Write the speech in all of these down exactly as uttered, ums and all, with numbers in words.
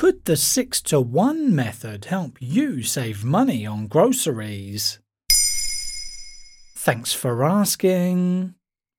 Could the six to one method help you save money on groceries? Thanks for asking.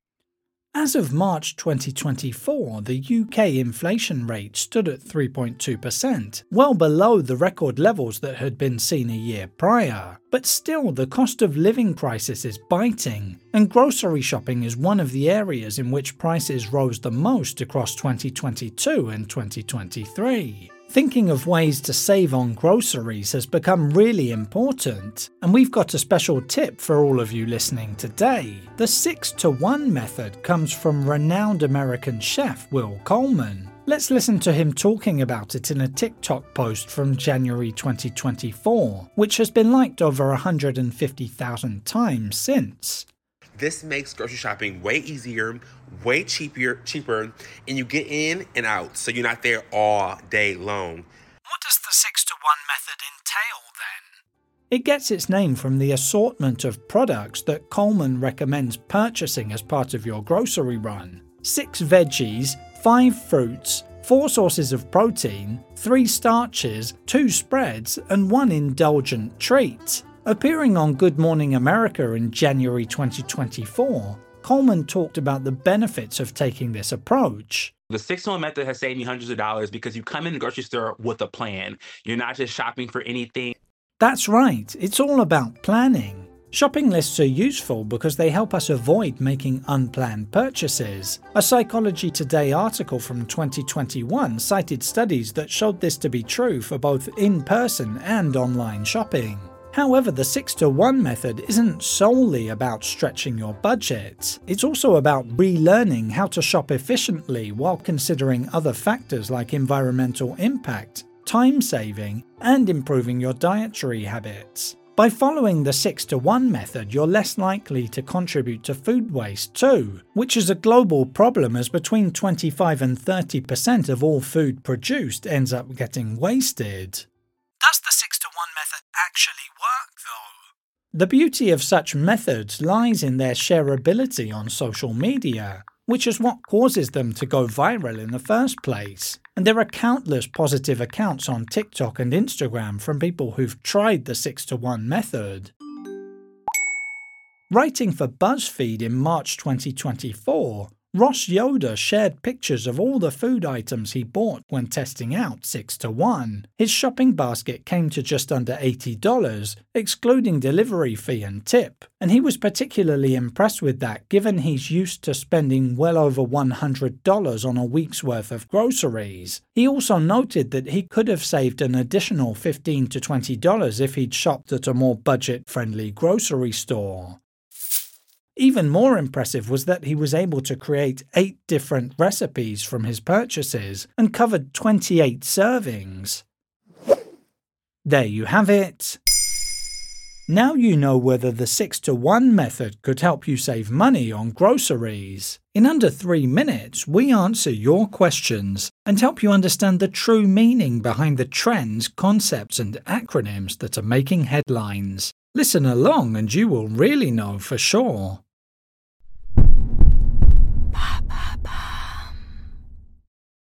As of March twenty twenty-four, the U K inflation rate stood at three point two percent, well below the record levels that had been seen a year prior. But still, the cost of living crisis is biting, and grocery shopping is one of the areas in which prices rose the most across twenty twenty-two and twenty twenty-three. Thinking of ways to save on groceries has become really important, and we've got a special tip for all of you listening today. The six to one method comes from renowned American chef Will Coleman. Let's listen to him talking about it in a TikTok post from January twenty twenty-four, which has been liked over one hundred fifty thousand times since. This makes grocery shopping way easier, way cheaper, cheaper, and you get in and out, so you're not there all day long. What does the six to one method entail then? It gets its name from the assortment of products that Coleman recommends purchasing as part of your grocery run. Six veggies, five fruits, four sources of protein, three starches, two spreads, and one indulgent treat. Appearing on Good Morning America in January twenty twenty-four, Coleman talked about the benefits of taking this approach. The six to one method has saved me hundreds of dollars because you come in the grocery store with a plan. You're not just shopping for anything. That's right, it's all about planning. Shopping lists are useful because they help us avoid making unplanned purchases. A Psychology Today article from twenty twenty-one cited studies that showed this to be true for both in-person and online shopping. However, the six to one method isn't solely about stretching your budget. It's also about relearning how to shop efficiently while considering other factors like environmental impact, time saving, and improving your dietary habits. By following the six to one method, you're less likely to contribute to food waste too, which is a global problem as between twenty-five and thirty percent of all food produced ends up getting wasted. Does the six to one method actually work though? The beauty of such methods lies in their shareability on social media, which is what causes them to go viral in the first place. And there are countless positive accounts on TikTok and Instagram from people who've tried the six to one method. Writing for BuzzFeed in March twenty twenty-four, Ross Yoder shared pictures of all the food items he bought when testing out six to one. His shopping basket came to just under eighty dollars, excluding delivery fee and tip, and he was particularly impressed with that given he's used to spending well over one hundred dollars on a week's worth of groceries. He also noted that he could have saved an additional fifteen to twenty dollars if he'd shopped at a more budget-friendly grocery store. Even more impressive was that he was able to create eight different recipes from his purchases and covered twenty-eight servings. There you have it. Now you know whether the six to one method could help you save money on groceries. In under three minutes, we answer your questions and help you understand the true meaning behind the trends, concepts, and acronyms that are making headlines. Listen along and you will really know for sure.